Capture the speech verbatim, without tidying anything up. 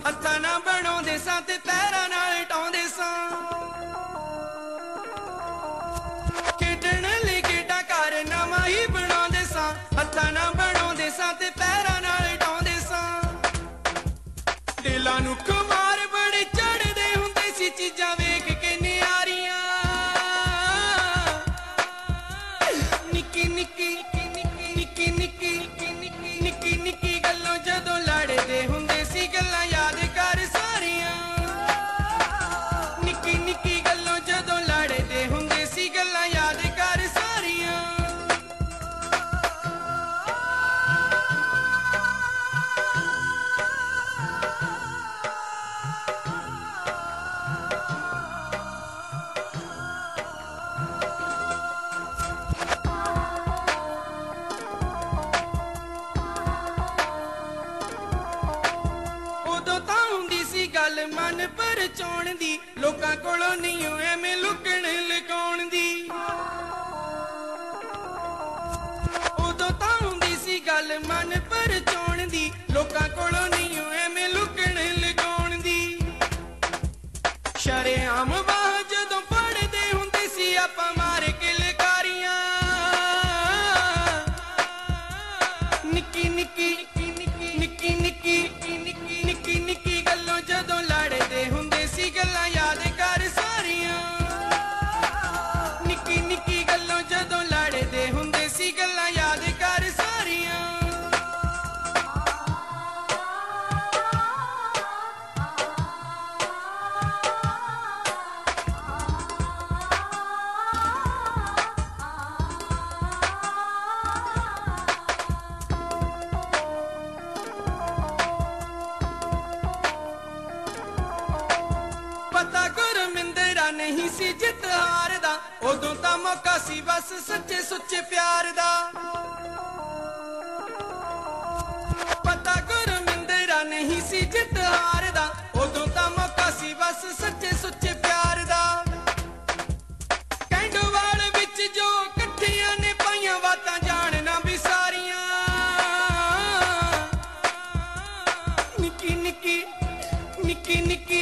ਹੱਥਾਂ ਨਾਲ ਬਣਾਉਂਦੇ ਸਾਂ ਤੇ ਪੈਰਾਂ ਨਾਲ ਟਾਉਂਦੇ ਸਾਂ ਖੇਡਣ ਲਈ ਖੇਡਾਂ ਘਰ ਨਵਾਂ ਹੀ ਬਣਾਉਂਦੇ ਸਾਂ ਹੱਥਾਂ ਨਾਲ ਬਣਾਉਂਦੇ ਸਾਂ ਤੇ ਪੈਰਾਂ ਨਾਲ ਟਾਉਂਦੇ ਸਾਂ ਦਿਲਾਂ ਨੂੰ ਖੁਮਾਰ ਬੜੇ ਚੜ੍ਹਦੇ ਹੁੰਦੇ ਸੀ ਚੀਜ਼ਾਂ ਵੇਖ ਕੇ ਨਿਆਰੀਆਂ ਨਿੱਕੀ ਨਿੱਕੀ ਨਿੱਕੀ ਨਿੱਕੀ ਨਿੱਕੀ ਨਿੱਕੀ ਗੱਲੋਂ ਜਦੋਂ ਲੜਦੇ ਹੁੰਦੇ ਸੀ ਗੱਲਾਂ ਯਾਦ ਕਰ ਸਾਰੀਆਂ ਨਿੱਕੀ ਨਿੱਕੀ ਗੱਲੋਂ ਜਦੋਂ ਲੜਦੇ ਹੁੰਦੇ ਸੀ ਗੱਲਾਂ ਯਾਦ ਕਰ ਸਾਰੀਆਂ ਗੱਲ ਮਨ ਪਰਚਾਉਣ ਦੀ ਲੋਕਾਂ ਕੋਲੋਂ ਨਹੀਂ ਐਵੇਂ ਲੁਕਣ ਲੁਕਾਉਣ ਦੀ ਉਦੋਂ ਤਾਂ ਹੁੰਦੀ ਸੀ ਗੱਲ ਮਨ ਪਰਚਾਉਣ ਦੀ ਲੋਕਾਂ ਕੋਲੋਂ ਨਹੀਂ ਐਵੇਂ ਲੁਕਣ ਲੁਕਾਉਣ ਦੀ ਸ਼ਰੇਆਮ ਬਾਹ ਜਦੋਂ ਪੜਦੇ ਹੁੰਦੇ ਸੀ ਆਪਾਂ ਮਾਰ ਕੇ ਲਕਾਰੀਆਂ ਨਿੱਕੀ ਨਿੱਕੀ ਨਿੱਕੀ ਨਿੱਕੀ ਨਿੱਕੀ ਨਿੱਕੀ ਨਿੱਕੀ ਗੱਲੋਂ ਜਦੋਂ ਲੜਦੇ ਹੁੰਦੇ ਸੀ ਗੱਲਾਂ ਯਾਦ ਕਰ ਸਾਰੀਆਂ ਨਿੱਕੀ ਨਿੱਕੀ ਗੱਲੋਂ ਜਦੋਂ ਲੜਦੇ ਹੁੰਦੇ ਸੀ ਗੱਲਾਂ ਯਾਦ ਕਰ ਸਾਰੀਆਂ ਪਤਾ ਗੁਰਮਿੰਦਰਾ ਨਹੀਂ ਸੀ ਜਿੱਤ ਹਾਰ ਦਾ ਉਦੋਂ ਤਾਂ ਮੌਕਾ ਸੀ ਬਸ ਸੱਚੇ ਸੁੱਚੇ ਪਿਆਰ ਦਾ ਪਤਾ ਗੁਰਮਿੰਦਰਾ ਨਹੀਂ ਸੀ ਜਿੱਤ ਹਾਰ ਦਾ ਉਦੋਂ ਤਾਂ ਮੌਕਾ ਸੀ ਬਸ ਸੱਚੇ ਸੁੱਚੇ ਪਿਆਰ ਦਾ ਕੈਂਡੋਵਾਲ ਵਿੱਚ ਜੋ ਇਕੱਠੀਆਂ ਨੇ ਪਾਈਆਂ ਬਾਤਾਂ ਜਾਣ ਨਾ ਵੀ ਸਾਰੀਆਂ ਨਿੱਕੀ ਨਿੱਕੀ ਨਿੱਕੀ ਨਿੱਕੀ